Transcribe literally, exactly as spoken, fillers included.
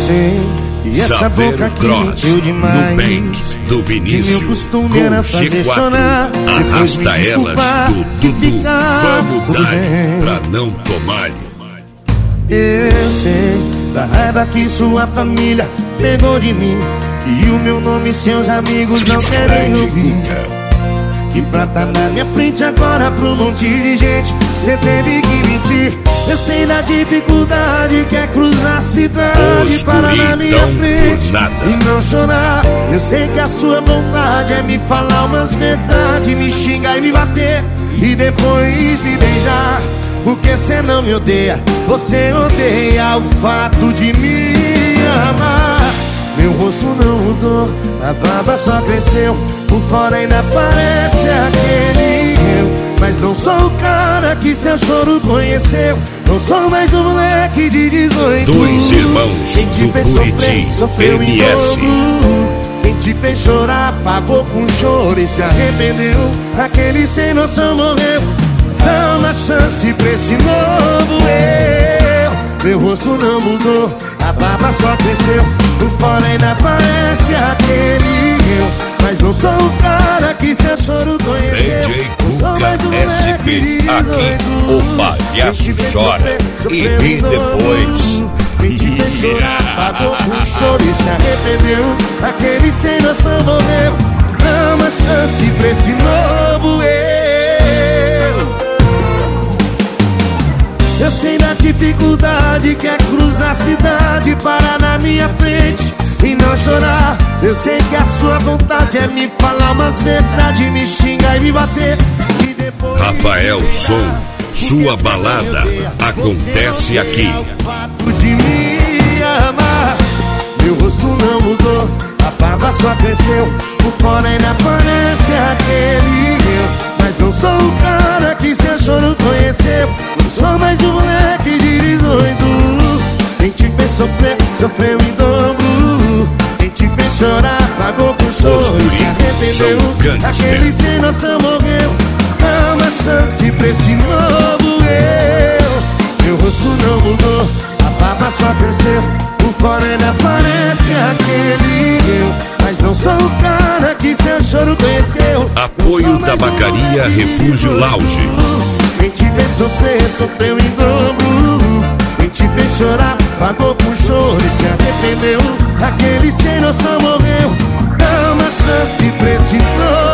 sei que essa boca aqui mentiu demais. Nubanks do Vinícius, que meu costume era fazer G quatro, chorar. arrasta elas do Dudu. Vamos tudo dar bem. pra não tomar-lhe. Eu sei da raiva que sua família pegou de mim, que o meu nome e seus amigos não querem ouvir. Que pra tá na minha frente agora pra um monte de gente cê teve que mentir. Eu sei da dificuldade que é cruzar a cidade Os para guri na minha tão frente por nada. e não chorar. Eu sei que a sua vontade é me falar umas verdades, me xingar e me bater e depois me beijar. Porque cê não me odeia, você odeia o fato de me amar. Meu rosto não mudou, a barba só cresceu, por fora ainda parece aquele eu. Mas não sou o cara que seu choro conheceu, não sou mais um moleque de dezoito. Dois irmãos Quem te do fez Buriti, sofrer, sofreu em M S. dobro. Quem te fez chorar, pagou com choro e se arrependeu. Aquele sem noção morreu. Dá uma chance pra esse novo eu. Meu rosto não mudou, a barba só cresceu, por fora ainda parece aquele eu. Mas não sou o cara que seu choro conheceu, D J não sou mais um Cuca S moleque P, de aqui dezoito. o palhaço Quem te fez chora sofrer, e sofreu ri em dobro. depois. Quem te fez chorar, pagou com choro e se arrependeu. Aquele sem noção morreu. Dá uma chance pra esse novo eu. Eu sei da dificuldade que é cruzar a cidade, parar na minha frente e não chorar. Eu sei que a sua vontade é me falar umas verdades, me xingar e me bater e depois Rafael me Som, beijar. sua Porque cê não me balada odeia, acontece você odeia aqui. o fato de me amar. Meu rosto não mudou, a barba só cresceu, por fora ainda parece aquele eu. Mas não sou o cara que seu choro conheceu, não sou mais um moleque de dezoito. Quem te fez sofrer, sofreu em dobro. Quem te fez chorar, pagou com choro e se arrependeu. Aquele sem noção morreu. Dá uma chance pra esse novo eu. Meu rosto não mudou, a barba só cresceu, por fora ainda parece aquele eu. Mas não sou o cara que seu choro conheceu. Apoio Tabacaria Refúgio Lounge. Quem te fez sofrer, sofreu em dobro. Quem te fez chorar, pagou com choro e se arrependeu. Aquele sem noção morreu. Dá uma chance pra esse novo